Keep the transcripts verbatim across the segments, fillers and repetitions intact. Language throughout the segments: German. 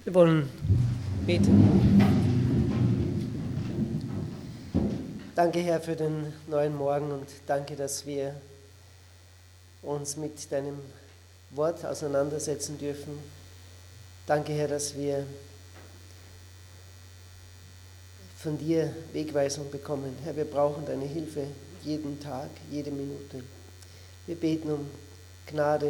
Wir wollen beten. Danke, Herr, für den neuen Morgen und danke, dass wir uns mit deinem Wort auseinandersetzen dürfen. Danke, Herr, dass wir von dir Wegweisung bekommen. Herr, wir brauchen deine Hilfe jeden Tag, jede Minute. Wir beten um Gnade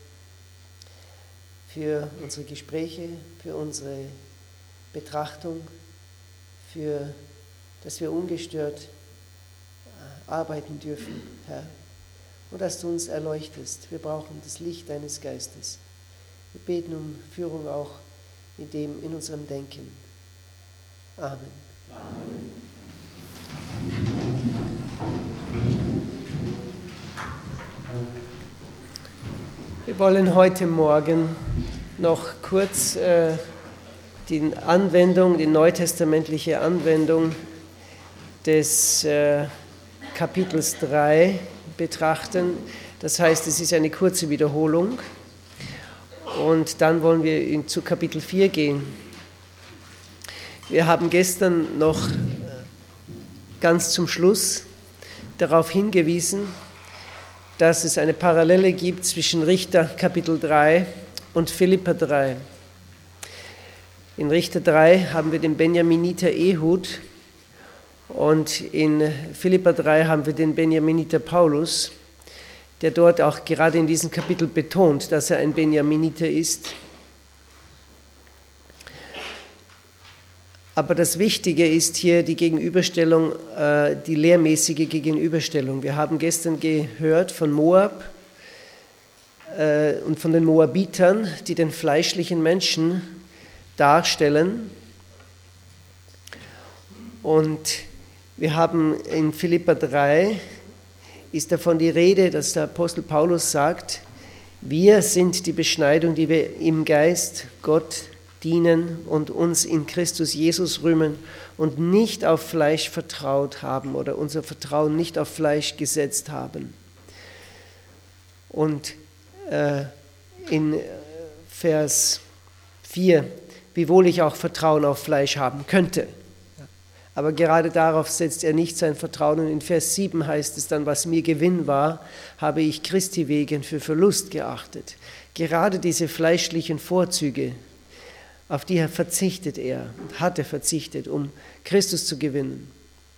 für unsere Gespräche, für unsere Betrachtung, für, dass wir ungestört arbeiten dürfen, Herr, und dass du uns erleuchtest. Wir brauchen das Licht deines Geistes. Wir beten um Führung auch in, dem, in unserem Denken. Amen. Amen. Wir wollen heute Morgen noch kurz äh, die Anwendung, die neutestamentliche Anwendung des äh, Kapitels drei betrachten. Das heißt, es ist eine kurze Wiederholung. Und dann wollen wir zu Kapitel vier gehen. Wir haben gestern noch ganz zum Schluss darauf hingewiesen, dass es eine Parallele gibt zwischen Richter Kapitel drei und Philipper drei. In Richter drei haben wir den Benjaminiter Ehud und in Philipper drei haben wir den Benjaminiter Paulus, der dort auch gerade in diesem Kapitel betont, dass er ein Benjaminiter ist. Aber das Wichtige ist hier die Gegenüberstellung, die lehrmäßige Gegenüberstellung. Wir haben gestern gehört von Moab und von den Moabitern, die den fleischlichen Menschen darstellen. Und wir haben in Philipper drei, ist davon die Rede, dass der Apostel Paulus sagt, wir sind die Beschneidung, die wir im Geist Gott dienen und uns in Christus Jesus rühmen und nicht auf Fleisch vertraut haben oder unser Vertrauen nicht auf Fleisch gesetzt haben. Und äh, in Vers vier, wiewohl ich auch Vertrauen auf Fleisch haben könnte. Aber gerade darauf setzt er nicht sein Vertrauen. Und in Vers sieben heißt es dann, was mir Gewinn war, habe ich Christi wegen für Verlust geachtet. Gerade diese fleischlichen Vorzüge, auf die verzichtet er, hat er verzichtet, um Christus zu gewinnen.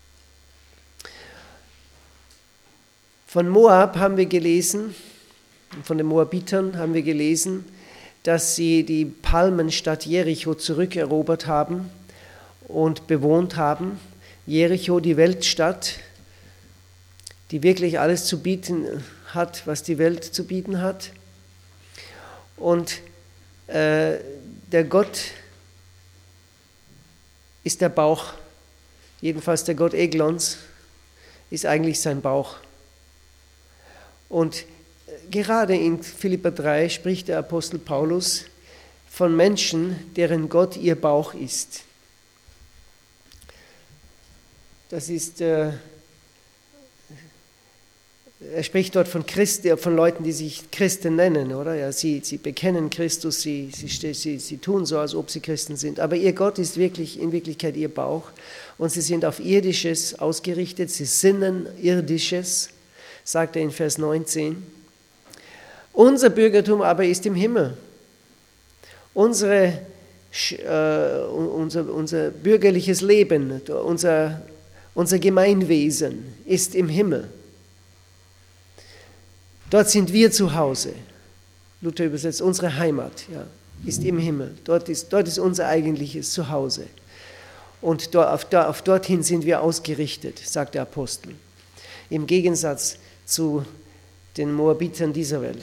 Von Moab haben wir gelesen, von den Moabitern haben wir gelesen, dass sie die Palmenstadt Jericho zurückerobert haben und bewohnt haben. Jericho, die Weltstadt, die wirklich alles zu bieten hat, was die Welt zu bieten hat. Und äh, der Gott ist der Bauch, jedenfalls der Gott Eglons ist eigentlich sein Bauch. Und gerade in Philipper drei spricht der Apostel Paulus von Menschen, deren Gott ihr Bauch ist. Das ist, äh, er spricht dort von Christen, von Leuten, die sich Christen nennen, oder? Ja, sie, sie bekennen Christus, sie, sie, sie, sie tun so, als ob sie Christen sind. Aber ihr Gott ist wirklich, in Wirklichkeit ihr Bauch. Und sie sind auf Irdisches ausgerichtet, sie sinnen Irdisches, sagt er in Vers neunzehn. Unser Bürgertum aber ist im Himmel. Unsere, äh, unser, unser bürgerliches Leben, unser, unser Gemeinwesen ist im Himmel. Dort sind wir zu Hause. Luther übersetzt, unsere Heimat ja, ist im Himmel. Dort ist, dort ist unser eigentliches Zuhause. Und dort, auf, auf dorthin sind wir ausgerichtet, sagt der Apostel. Im Gegensatz zu den Moabitern dieser Welt.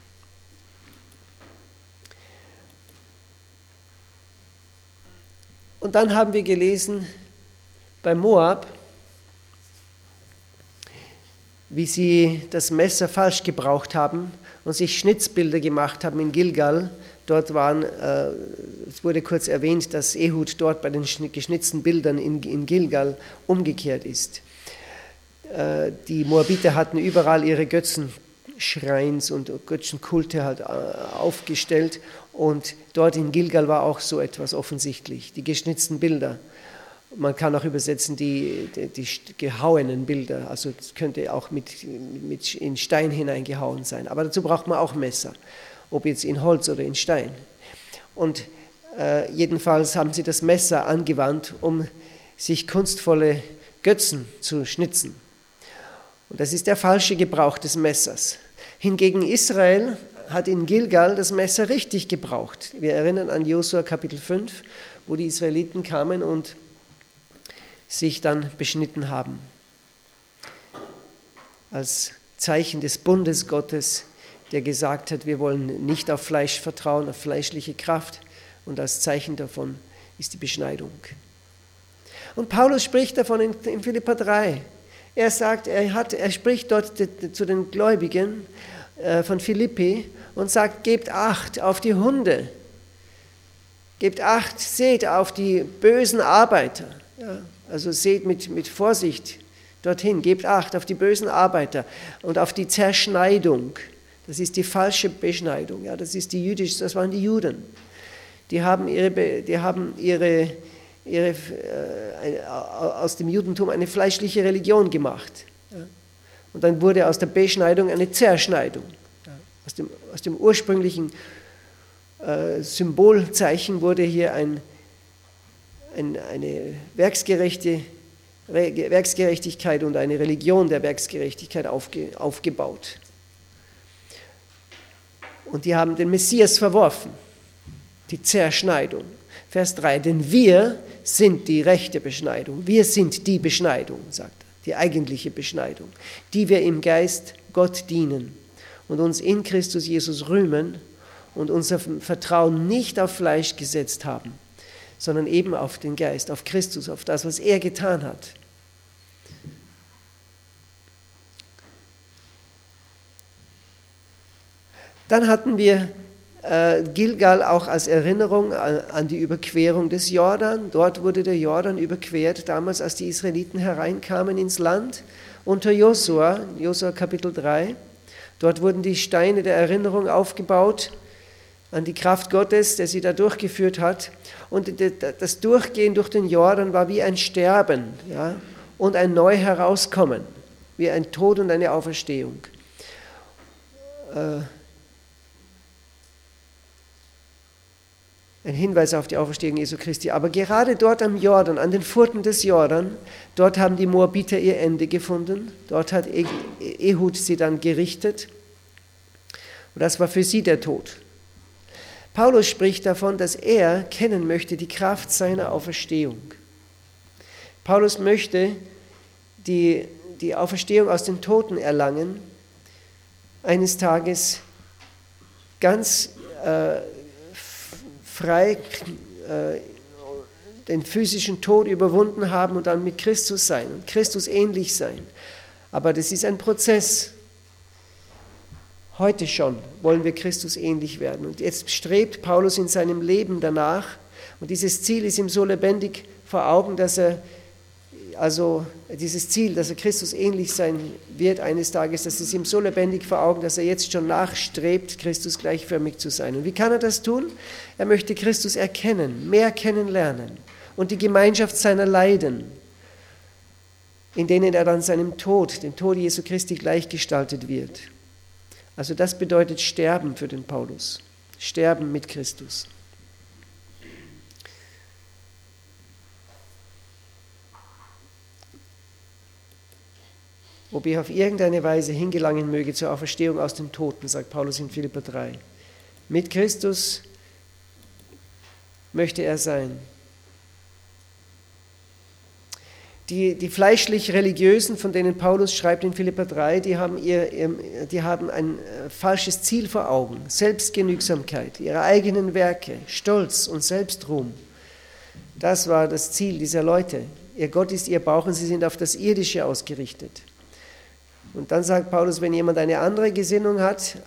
Und dann haben wir gelesen bei Moab, wie sie das Messer falsch gebraucht haben und sich Schnitzbilder gemacht haben in Gilgal. Dort waren, äh, es wurde kurz erwähnt, dass Ehud dort bei den geschnitzten Bildern in, in Gilgal umgekehrt ist. Äh, die Moabiter hatten überall ihre Götzen Götzenschreins und Götzenkulte halt aufgestellt. Und dort in Gilgal war auch so etwas offensichtlich, die geschnitzten Bilder. Man kann auch übersetzen die, die, die gehauenen Bilder, also es könnte auch mit, mit in Stein hineingehauen sein. Aber dazu braucht man auch Messer, ob jetzt in Holz oder in Stein. Und äh, jedenfalls haben sie das Messer angewandt, um sich kunstvolle Götzen zu schnitzen. Und das ist der falsche Gebrauch des Messers. Hingegen Israel hat in Gilgal das Messer richtig gebraucht. Wir erinnern an Josua Kapitel fünf, wo die Israeliten kamen und sich dann beschnitten haben. Als Zeichen des Bundes Gottes, der gesagt hat, wir wollen nicht auf Fleisch vertrauen, auf fleischliche Kraft. Und als Zeichen davon ist die Beschneidung. Und Paulus spricht davon in, in Philipper drei. Er sagt, er, hat, er spricht dort de, de, zu den Gläubigen äh, von Philippi und sagt, gebt Acht auf die Hunde. Gebt Acht, seht auf die bösen Arbeiter. Ja, also seht mit, mit Vorsicht dorthin, gebt Acht auf die bösen Arbeiter und auf die Zerschneidung. Das ist die falsche Beschneidung. Ja, das ist die jüdische, das waren die Juden. Die haben ihre, die haben ihre, ihre äh, aus dem Judentum eine fleischliche Religion gemacht. Ja. Und dann wurde aus der Beschneidung eine Zerschneidung. Ja. Aus dem, aus dem ursprünglichen äh, Symbolzeichen wurde hier ein eine werksgerechte, Werksgerechtigkeit und eine Religion der Werksgerechtigkeit aufge, aufgebaut. Und die haben den Messias verworfen, die Zerschneidung. Vers drei, denn wir sind die rechte Beschneidung, wir sind die Beschneidung, sagt er, die eigentliche Beschneidung, die wir im Geist Gott dienen und uns in Christus Jesus rühmen und unser Vertrauen nicht auf Fleisch gesetzt haben, sondern eben auf den Geist, auf Christus, auf das, was er getan hat. Dann hatten wir äh, Gilgal auch als Erinnerung an, an die Überquerung des Jordan. Dort wurde der Jordan überquert, damals als die Israeliten hereinkamen ins Land, unter Josua, Josua Kapitel drei. Dort wurden die Steine der Erinnerung aufgebaut, an die Kraft Gottes, der sie da durchgeführt hat. Und das Durchgehen durch den Jordan war wie ein Sterben, ja, und ein neu herauskommen, wie ein Tod und eine Auferstehung. Äh, ein Hinweis auf die Auferstehung Jesu Christi. Aber gerade dort am Jordan, an den Furten des Jordan, dort haben die Moabiter ihr Ende gefunden. Dort hat Ehud sie dann gerichtet. Und das war für sie der Tod. Paulus spricht davon, dass er kennen möchte die Kraft seiner Auferstehung. Paulus möchte die, die Auferstehung aus den Toten erlangen, eines Tages ganz äh, frei äh, den physischen Tod überwunden haben und dann mit Christus sein und Christus ähnlich sein. Aber das ist ein Prozess. Heute schon wollen wir Christus ähnlich werden. Und jetzt strebt Paulus in seinem Leben danach. Und dieses Ziel ist ihm so lebendig vor Augen, dass er, also dieses Ziel, dass er Christus ähnlich sein wird eines Tages, das ist ihm so lebendig vor Augen, dass er jetzt schon nachstrebt, Christus gleichförmig zu sein. Und wie kann er das tun? Er möchte Christus erkennen, mehr kennenlernen und die Gemeinschaft seiner Leiden, in denen er dann seinem Tod, dem Tod Jesu Christi gleichgestaltet wird. Also das bedeutet Sterben für den Paulus. Sterben mit Christus. Ob ich auf irgendeine Weise hingelangen möge zur Auferstehung aus den Toten, sagt Paulus in Philipper drei. Mit Christus möchte er sein. Die, die fleischlich-religiösen, von denen Paulus schreibt in Philipper drei, die haben, ihr, die haben ein falsches Ziel vor Augen, Selbstgenügsamkeit, ihre eigenen Werke, Stolz und Selbstruhm. Das war das Ziel dieser Leute. Ihr Gott ist ihr Bauch und sie sind auf das Irdische ausgerichtet. Und dann sagt Paulus, wenn jemand eine andere Gesinnung hat,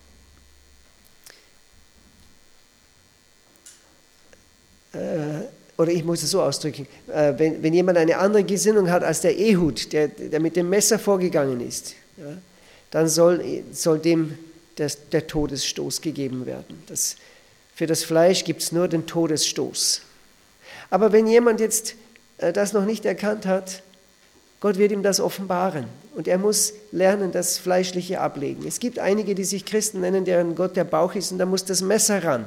äh, oder ich muss es so ausdrücken, äh, wenn, wenn jemand eine andere Gesinnung hat als der Ehud, der, der mit dem Messer vorgegangen ist, ja, dann soll, soll dem der, der Todesstoß gegeben werden. Das, für das Fleisch gibt es nur den Todesstoß. Aber wenn jemand jetzt das noch nicht erkannt hat, Gott wird ihm das offenbaren und er muss lernen, das Fleischliche ablegen. Es gibt einige, die sich Christen nennen, deren Gott der Bauch ist und da muss das Messer ran.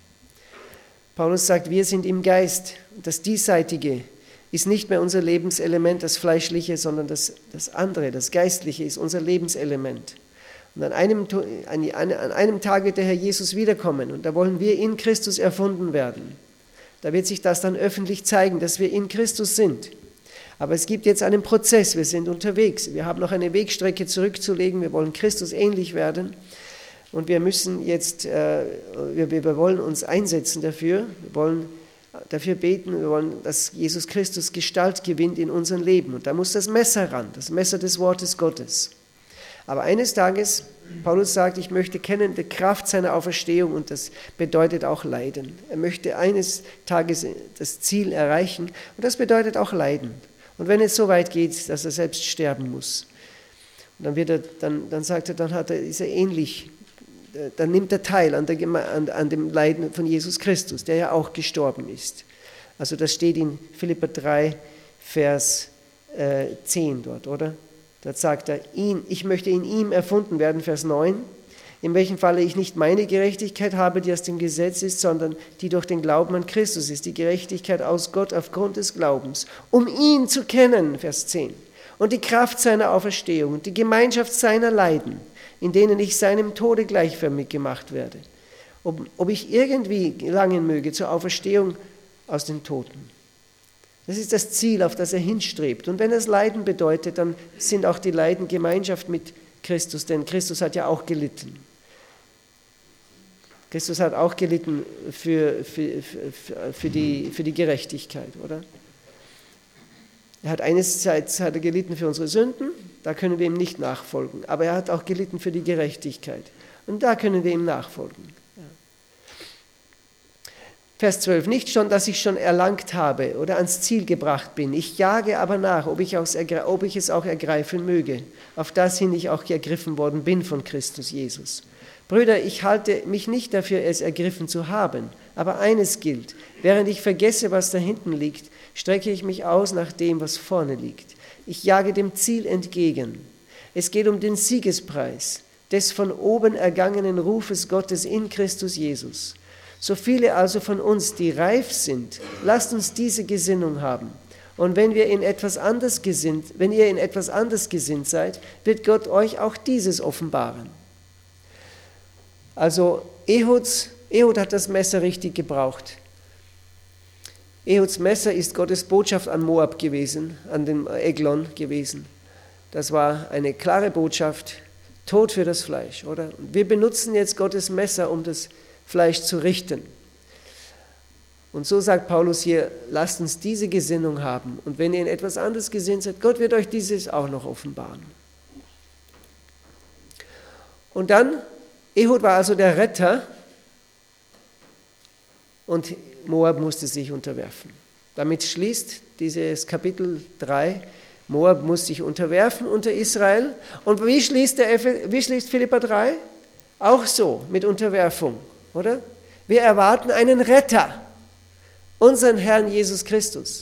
Paulus sagt, wir sind im Geist. Das Diesseitige ist nicht mehr unser Lebenselement, das Fleischliche, sondern das, das andere, das Geistliche ist unser Lebenselement. Und an einem, an, an einem Tag wird der Herr Jesus wiederkommen und da wollen wir in Christus erfunden werden. Da wird sich das dann öffentlich zeigen, dass wir in Christus sind. Aber es gibt jetzt einen Prozess, wir sind unterwegs. Wir haben noch eine Wegstrecke zurückzulegen, wir wollen Christus ähnlich werden. Und wir müssen jetzt, äh, wir, wir wollen uns einsetzen dafür, wir wollen dafür beten, wir wollen, dass Jesus Christus Gestalt gewinnt in unserem Leben. Und da muss das Messer ran, das Messer des Wortes Gottes. Aber eines Tages, Paulus sagt, ich möchte kennen die Kraft seiner Auferstehung und das bedeutet auch Leiden. Er möchte eines Tages das Ziel erreichen und das bedeutet auch Leiden. Und wenn es so weit geht, dass er selbst sterben muss, und dann, wird er, dann, dann sagt er, dann hat er, ist er ähnlich, dann nimmt er teil an, der, an, an dem Leiden von Jesus Christus, der ja auch gestorben ist. Also das steht in Philipper drei, Vers äh, zehn dort, oder? Da sagt er, ihn, ich möchte in ihm erfunden werden, Vers neun, in welchem Falle ich nicht meine Gerechtigkeit habe, die aus dem Gesetz ist, sondern die durch den Glauben an Christus ist, die Gerechtigkeit aus Gott aufgrund des Glaubens, um ihn zu kennen, Vers zehn, und die Kraft seiner Auferstehung und die Gemeinschaft seiner Leiden, in denen ich seinem Tode gleichförmig gemacht werde, ob, ob ich irgendwie gelangen möge zur Auferstehung aus den Toten. Das ist das Ziel, auf das er hinstrebt. Und wenn es Leiden bedeutet, dann sind auch die Leiden Gemeinschaft mit Christus, denn Christus hat ja auch gelitten. Christus hat auch gelitten für, für, für, für, die, für die Gerechtigkeit, oder? Er hat einerseits hat er gelitten für unsere Sünden, da können wir ihm nicht nachfolgen, aber er hat auch gelitten für die Gerechtigkeit und da können wir ihm nachfolgen. Vers zwölf, nicht schon, dass ich schon erlangt habe oder ans Ziel gebracht bin. Ich jage aber nach, ob ich, ob ich es auch ergreifen möge, auf das hin ich auch ergriffen worden bin von Christus Jesus. Brüder, ich halte mich nicht dafür, es ergriffen zu haben, aber eines gilt, während ich vergesse, was da hinten liegt, strecke ich mich aus nach dem, was vorne liegt. Ich jage dem Ziel entgegen. Es geht um den Siegespreis des von oben ergangenen Rufes Gottes in Christus Jesus. So viele also von uns, die reif sind, lasst uns diese Gesinnung haben. Und wenn wir in etwas anders gesinnt, wenn ihr in etwas anders gesinnt seid, wird Gott euch auch dieses offenbaren. Also Ehuds, Ehud hat das Messer richtig gebraucht. Ehuds Messer ist Gottes Botschaft an Moab gewesen, an den Eglon gewesen. Das war eine klare Botschaft, Tod für das Fleisch, oder? Und wir benutzen jetzt Gottes Messer, um das Fleisch zu richten. Und so sagt Paulus hier, lasst uns diese Gesinnung haben. Und wenn ihr in etwas anderes gesinnt seid, Gott wird euch dieses auch noch offenbaren. Und dann, Ehud war also der Retter und Moab musste sich unterwerfen. Damit schließt dieses Kapitel drei, Moab muss sich unterwerfen unter Israel. Und wie schließt, der, wie schließt Philipper drei? Auch so, mit Unterwerfung. Oder? Wir erwarten einen Retter, unseren Herrn Jesus Christus.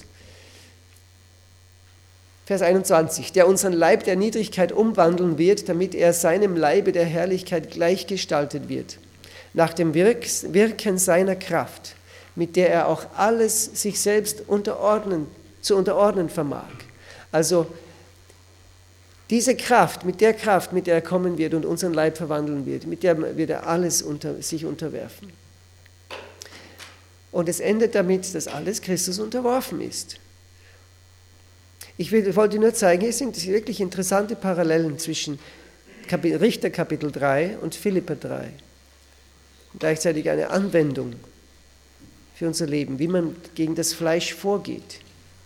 Vers einundzwanzig, der unseren Leib der Niedrigkeit umwandeln wird, damit er seinem Leibe der Herrlichkeit gleichgestaltet wird, nach dem Wirken seiner Kraft, mit der er auch alles sich selbst unterordnen, zu unterordnen vermag. Also diese Kraft, mit der Kraft, mit der er kommen wird und unseren Leib verwandeln wird, mit der wird er alles unter, sich unterwerfen. Und es endet damit, dass alles Christus unterworfen ist. Ich will, wollte nur zeigen, es sind wirklich interessante Parallelen zwischen Kapitel, Richter Kapitel drei und Philipper drei. Und gleichzeitig eine Anwendung für unser Leben, wie man gegen das Fleisch vorgeht.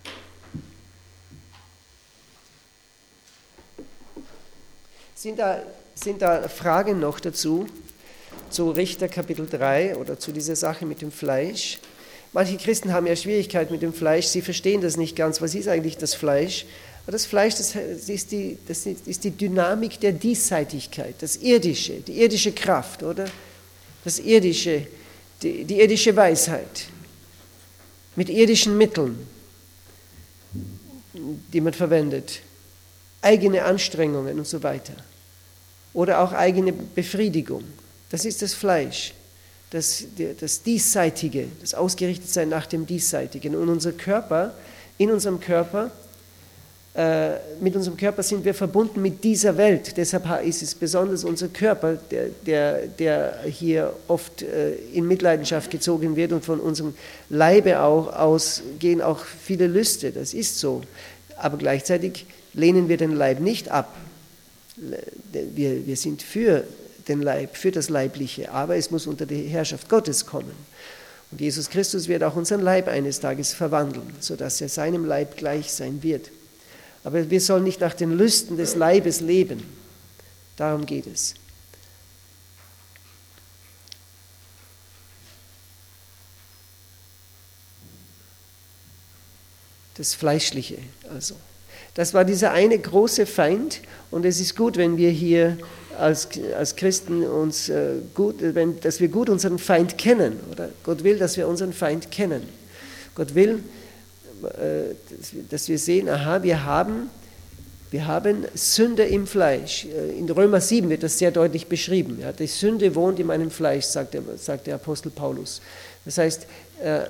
Sind da, sind da Fragen noch dazu, zu Richter Kapitel drei oder zu dieser Sache mit dem Fleisch? Manche Christen haben ja Schwierigkeiten mit dem Fleisch, sie verstehen das nicht ganz, was ist eigentlich das Fleisch? Das Fleisch, das ist die, das ist die Dynamik der Diesseitigkeit, das Irdische, die irdische Kraft, oder? Das Irdische, die, die irdische Weisheit mit irdischen Mitteln, die man verwendet, eigene Anstrengungen und so weiter. Oder auch eigene Befriedigung. Das ist das Fleisch, das, das Diesseitige, das Ausgerichtetsein nach dem Diesseitigen. Und unser Körper, in unserem Körper, äh, mit unserem Körper sind wir verbunden mit dieser Welt. Deshalb ist es besonders unser Körper, der, der, der hier oft äh, in Mitleidenschaft gezogen wird, und von unserem Leibe auch ausgehen auch viele Lüste. Das ist so. Aber gleichzeitig lehnen wir den Leib nicht ab. Wir, wir sind für den Leib, für das Leibliche, aber es muss unter die Herrschaft Gottes kommen. Und Jesus Christus wird auch unseren Leib eines Tages verwandeln, sodass er seinem Leib gleich sein wird. Aber wir sollen nicht nach den Lüsten des Leibes leben. Darum geht es. Das Fleischliche also. Das war dieser eine große Feind, und es ist gut, wenn wir hier als, als Christen uns äh, gut, wenn, dass wir gut unseren Feind kennen, oder? Gott will, dass wir unseren Feind kennen. Gott will, äh, dass, wir, dass wir sehen, aha, wir haben, wir haben Sünde im Fleisch. In Römer sieben wird das sehr deutlich beschrieben. Ja? Die Sünde wohnt in meinem Fleisch, sagt der, sagt der Apostel Paulus. Das heißt, äh,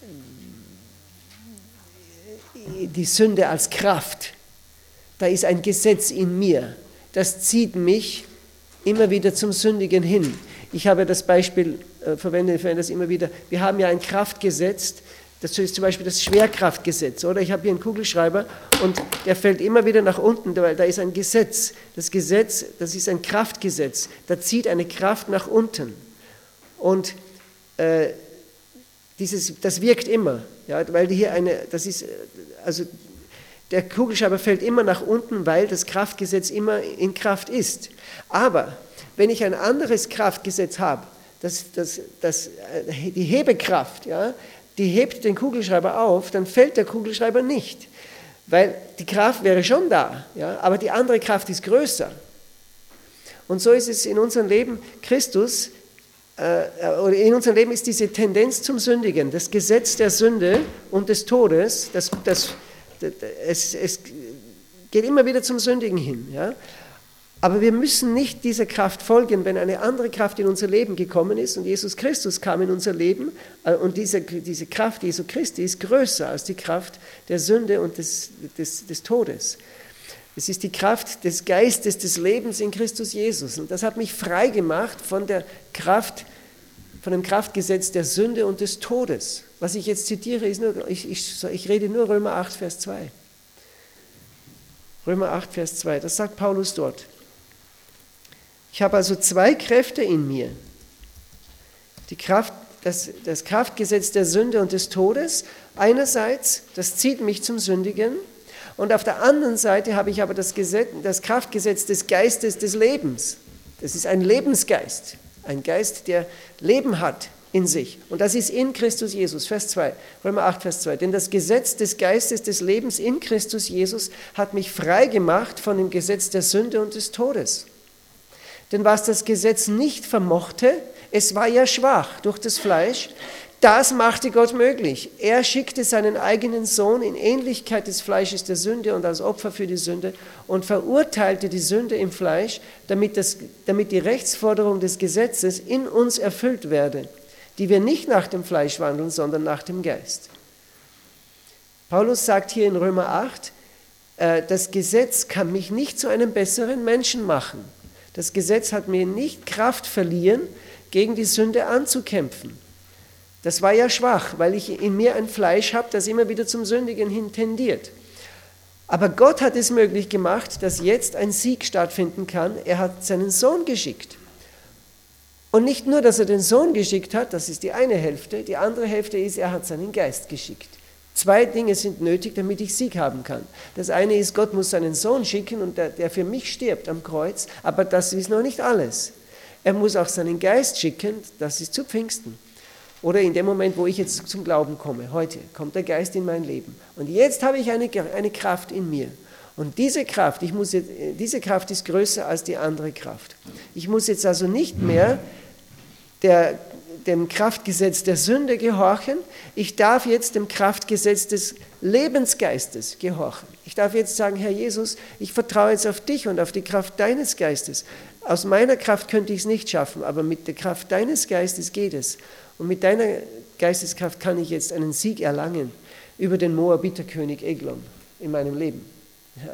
die Sünde als Kraft, da ist ein Gesetz in mir, das zieht mich immer wieder zum Sündigen hin. Ich habe das Beispiel, äh, verwende, verwende das immer wieder, wir haben ja ein Kraftgesetz, das ist zum Beispiel das Schwerkraftgesetz, oder? Ich habe hier einen Kugelschreiber und der fällt immer wieder nach unten, weil da ist ein Gesetz. Das Gesetz, das ist ein Kraftgesetz, da zieht eine Kraft nach unten. Und äh, dieses, das wirkt immer, ja, weil hier eine, das ist, also der Kugelschreiber fällt immer nach unten, weil das Kraftgesetz immer in Kraft ist. Aber wenn ich ein anderes Kraftgesetz habe, das, das, das, die Hebekraft, ja, die hebt den Kugelschreiber auf, dann fällt der Kugelschreiber nicht, weil die Kraft wäre schon da, ja, aber die andere Kraft ist größer. Und so ist es in unserem Leben. Christus, äh, oder in unserem Leben ist diese Tendenz zum Sündigen, das Gesetz der Sünde und des Todes, das, das Es, es geht immer wieder zum Sündigen hin. Ja? Aber wir müssen nicht dieser Kraft folgen, wenn eine andere Kraft in unser Leben gekommen ist, und Jesus Christus kam in unser Leben, und diese, diese Kraft Jesu Christi ist größer als die Kraft der Sünde und des, des, des Todes. Es ist die Kraft des Geistes des Lebens in Christus Jesus, und das hat mich frei gemacht von der Kraft, von dem Kraftgesetz der Sünde und des Todes. Was ich jetzt zitiere, ist nur, ich, ich, ich rede nur Römer acht, Vers zwei. Römer acht, Vers zwei, das sagt Paulus dort. Ich habe also zwei Kräfte in mir. Die Kraft, das, das Kraftgesetz der Sünde und des Todes. Einerseits, das zieht mich zum Sündigen. Und auf der anderen Seite habe ich aber das, Gesetz, das Kraftgesetz des Geistes des Lebens. Das ist ein Lebensgeist. Ein Geist, der Leben hat in sich. Und das ist in Christus Jesus. Vers zwei, Römer acht, Vers zwei. Denn das Gesetz des Geistes des Lebens in Christus Jesus hat mich frei gemacht von dem Gesetz der Sünde und des Todes. Denn was das Gesetz nicht vermochte, es war ja schwach durch das Fleisch, das machte Gott möglich. Er schickte seinen eigenen Sohn in Ähnlichkeit des Fleisches der Sünde und als Opfer für die Sünde und verurteilte die Sünde im Fleisch, damit, das, damit die Rechtsforderung des Gesetzes in uns erfüllt werde, die wir nicht nach dem Fleisch wandeln, sondern nach dem Geist. Paulus sagt hier in Römer acht, äh, das Gesetz kann mich nicht zu einem besseren Menschen machen. Das Gesetz hat mir nicht Kraft verliehen, gegen die Sünde anzukämpfen. Das war ja schwach, weil ich in mir ein Fleisch habe, das immer wieder zum Sündigen hin tendiert. Aber Gott hat es möglich gemacht, dass jetzt ein Sieg stattfinden kann. Er hat seinen Sohn geschickt. Und nicht nur, dass er den Sohn geschickt hat, das ist die eine Hälfte, die andere Hälfte ist, er hat seinen Geist geschickt. Zwei Dinge sind nötig, damit ich Sieg haben kann. Das eine ist, Gott muss seinen Sohn schicken, und der, der für mich stirbt am Kreuz, aber das ist noch nicht alles. Er muss auch seinen Geist schicken, das ist zu Pfingsten. Oder in dem Moment, wo ich jetzt zum Glauben komme, heute kommt der Geist in mein Leben. Und jetzt habe ich eine, eine Kraft in mir. Und diese Kraft, ich muss jetzt, diese Kraft ist größer als die andere Kraft. Ich muss jetzt also nicht mehr der, dem Kraftgesetz der Sünde gehorchen, ich darf jetzt dem Kraftgesetz des Lebensgeistes gehorchen. Ich darf jetzt sagen, Herr Jesus, ich vertraue jetzt auf dich und auf die Kraft deines Geistes. Aus meiner Kraft könnte ich es nicht schaffen, aber mit der Kraft deines Geistes geht es. Und mit deiner Geisteskraft kann ich jetzt einen Sieg erlangen über den Moabiterkönig Eglon in meinem Leben. Ja.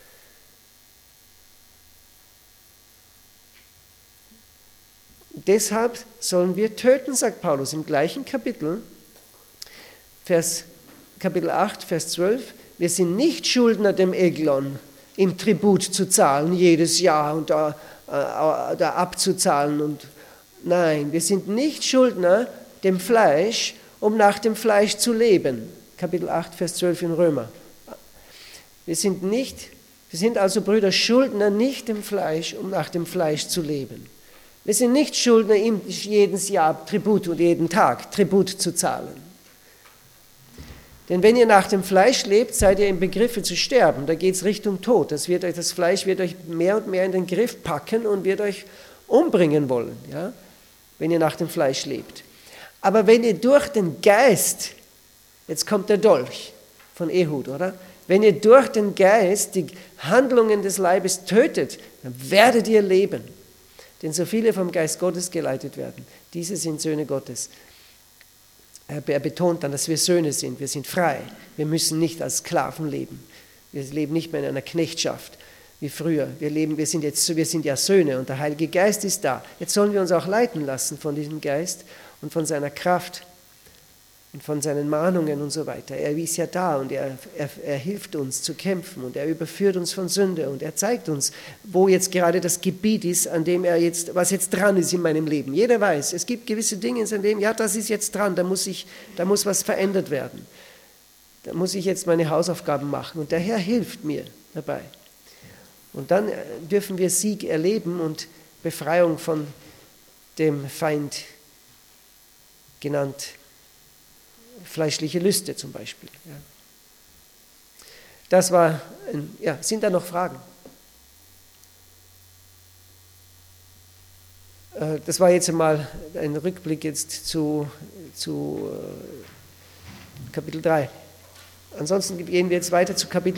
Deshalb sollen wir töten, sagt Paulus im gleichen Kapitel, Vers, Kapitel acht, Vers zwölf. Wir sind nicht Schuldner dem Eglon, ihm Tribut zu zahlen jedes Jahr und da, äh, da abzuzahlen. Und nein, wir sind nicht Schuldner dem Fleisch, um nach dem Fleisch zu leben. Kapitel acht, Vers zwölf in Römer. Wir sind nicht, wir sind also Brüder Schuldner nicht dem Fleisch, um nach dem Fleisch zu leben. Wir sind nicht Schuldner, ihm jedes Jahr Tribut und jeden Tag Tribut zu zahlen. Denn wenn ihr nach dem Fleisch lebt, seid ihr im Begriffe zu sterben. Da geht es Richtung Tod. Das, wird euch, das Fleisch wird euch mehr und mehr in den Griff packen und wird euch umbringen wollen, ja? Wenn ihr nach dem Fleisch lebt. Aber wenn ihr durch den Geist, jetzt kommt der Dolch von Ehud, oder? Wenn ihr durch den Geist die Handlungen des Leibes tötet, dann werdet ihr leben. Denn so viele vom Geist Gottes geleitet werden, diese sind Söhne Gottes. Er betont dann, dass wir Söhne sind, wir sind frei. Wir müssen nicht als Sklaven leben. Wir leben nicht mehr in einer Knechtschaft wie früher. Wir, leben, wir, sind jetzt, wir sind ja Söhne und der Heilige Geist ist da. Jetzt sollen wir uns auch leiten lassen von diesem Geist und von seiner Kraft und von seinen Mahnungen und so weiter. Er ist ja da und er, er, er hilft uns zu kämpfen und er überführt uns von Sünde und er zeigt uns, wo jetzt gerade das Gebiet ist, an dem er jetzt, was jetzt dran ist in meinem Leben. Jeder weiß, es gibt gewisse Dinge in seinem Leben, ja, das ist jetzt dran, da muss, ich, da muss was verändert werden. Da muss ich jetzt meine Hausaufgaben machen und der Herr hilft mir dabei. Und dann dürfen wir Sieg erleben und Befreiung von dem Feind genannt. Fleischliche Lüste zum Beispiel. Ja. Das war, ein, ja, sind da noch Fragen? Äh, das war jetzt einmal ein Rückblick jetzt zu, zu äh, Kapitel drei. Ansonsten gehen wir jetzt weiter zu Kapitel